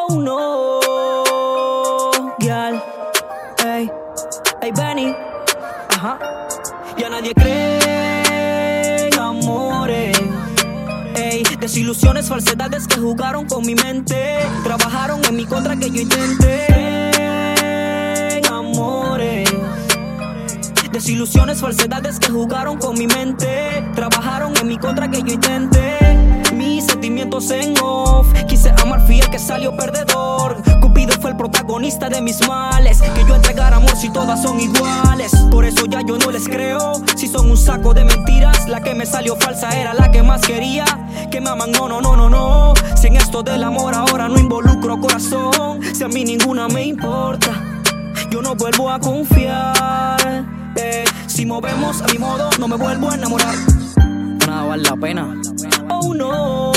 Oh no, girl. Ey, ey, Benny. Ajá. Ya nadie cree en amores. Ey, desilusiones, falsedades que jugaron con mi mente. Trabajaron en mi contra que yo intenté. En amores. Desilusiones, falsedades que jugaron con mi mente. Trabajaron en mi contra que yo intenté. Mis sentimientos en off. Quise amar fiel que salió perdedor. Cupido fue el protagonista de mis males. Que yo entregara amor si todas son iguales. Por eso ya yo no les creo. Si son un saco de mentiras. La que me salió falsa era la que más quería. Que me aman, no, no, no, no, no. Si en esto del amor ahora no involucro corazón. Si a mí ninguna me importa, yo no vuelvo a confiar. Si movemos a mi modo, no me vuelvo a enamorar. Nada vale la pena. Oh no,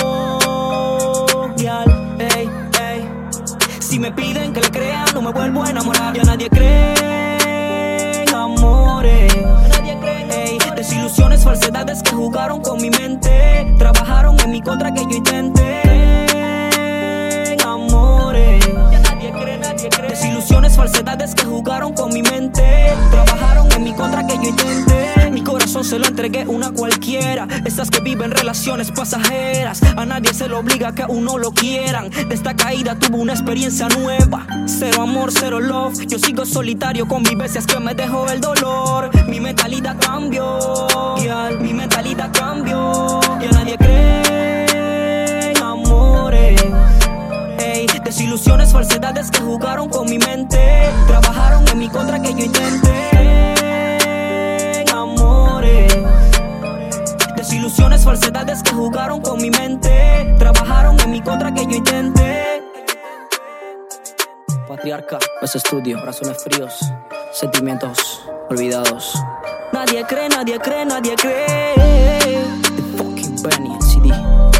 girl, ey, ey. Si me piden que le crea, no me vuelvo a enamorar. Ya nadie cree en amores. Nadie cree, ey. Desilusiones, falsedades que jugaron con mi mente. Trabajaron en mi contra que yo intenté. En amores. Ya nadie cree, nadie cree. Desilusiones, falsedades que jugaron con mi mente. Trabajaron en mi contra que yo intenté. Mi corazón se lo entregué una cualquiera. Esas que viven relaciones pasajeras. A nadie se lo obliga que a uno lo quieran. De esta caída tuvo una experiencia nueva. Cero amor, cero love. Yo sigo solitario con vivencias que me dejó el dolor. Mi mentalidad cambió, yeah, mi mentalidad cambió. Ya nadie cree en amores. Ey, desilusiones, falsedades que jugaron con mi mente. Trabajaron en mi contra que yo intenté. En amores. Desilusiones, falsedades que jugaron con mi mente. Trabajaron en mi contra que yo intenté. Patriarca, ese estudio, corazones fríos, sentimientos olvidados. Nadie cree, nadie cree, nadie cree. The fucking Benny, CD.